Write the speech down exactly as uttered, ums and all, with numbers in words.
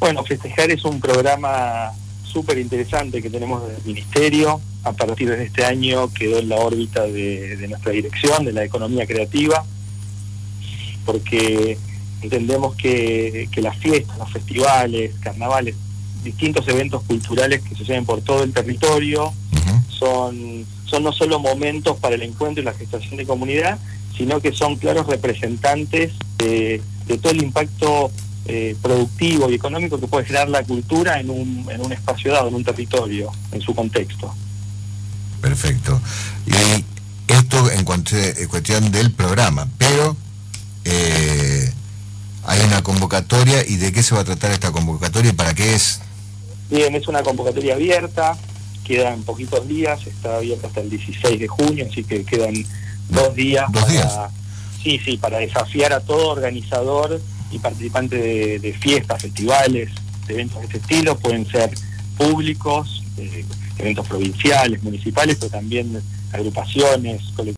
Bueno, Festejar es un programa súper interesante que tenemos desde el Ministerio. A partir de este año quedó en la órbita de, de nuestra dirección, de la economía creativa, porque entendemos que, que las fiestas, los festivales, carnavales, distintos eventos culturales que suceden por todo el territorio, uh-huh. son, son no solo momentos para el encuentro y la gestación de comunidad, sino que son claros representantes de, de todo el impacto eh, productivo y económico que puede generar la cultura en un, en un espacio dado, en un territorio, en su contexto. Perfecto. Y esto en, cuanto, en cuestión del programa, pero eh, hay una convocatoria. ¿Y de qué se va a tratar esta convocatoria y para qué es? Bien, es una convocatoria abierta, quedan poquitos días, está abierta hasta el dieciséis de junio, así que quedan dos días. ¿Dos para, días? Sí, sí, para desafiar a todo organizador y participante de, de fiestas, festivales, de eventos de este estilo. Pueden ser públicos, eh, eventos provinciales, municipales, pero también agrupaciones, colectivos.